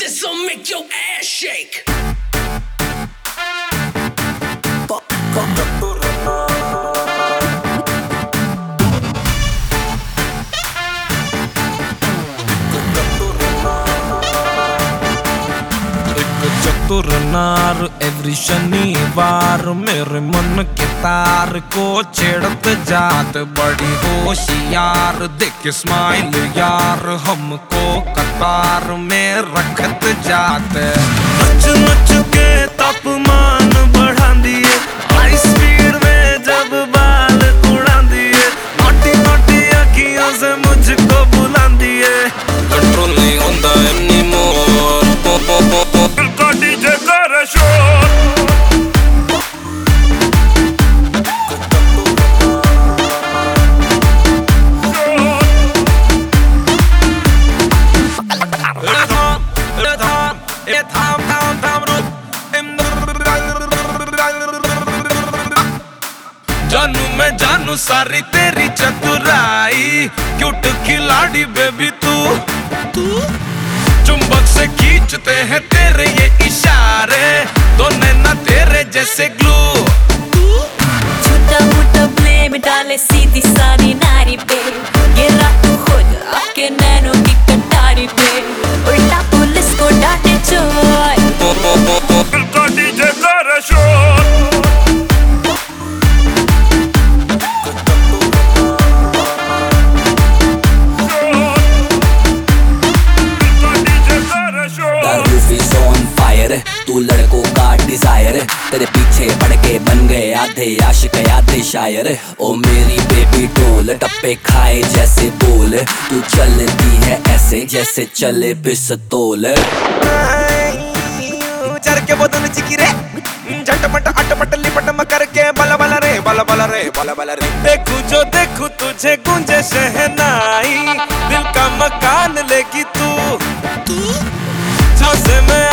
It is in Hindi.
this'll make your ass shake. चतुर नार एवरी शनिवार मेरे मन के तार को छेड़त जात, बड़ी होशियार देख स्माइल यार हमको कतार में रखत जात। नच नच के तापमान बढ़ा दिए, हाई स्पीड में जब बाल उड़ा दिए, नोटी नोटी अखियों से मुझको बुला दिए। कंट्रोल नहीं होता एनीमोर, डीजे कर शोर। जानू मैं जानू सारी तेरी चतुराई, क्यूट खिलाड़ी बेबी तू। चुंबक से खींचते हैं तेरे ये इशारे, दो नैना तेरे जैसे ग्लू। छोटा मोटा ब्लेम डाले सीधी सारी नारी पे, गिरा तू खुद आपके नैनों की कटारी पे, उल्टा पुलिस को डांटे चोर। डीजे कर शोर। तू लड़कों का डिजायर, तेरे पीछे पड़ के बन गए आधे आशिक आधे शायर। ओ मेरी बेबी डोल टप्पे खाए जैसे बोल, तू चलती है ऐसे जैसे चले पिस्तौल। चर के बदन चिकी रे, झटपट अटपट लिपट म करके बला बला रे बला बला रे बला बला रे। देखूं जो देखूं तुझे गूंजे शहनाई, दिल का मकान लेगी तू। झांसे में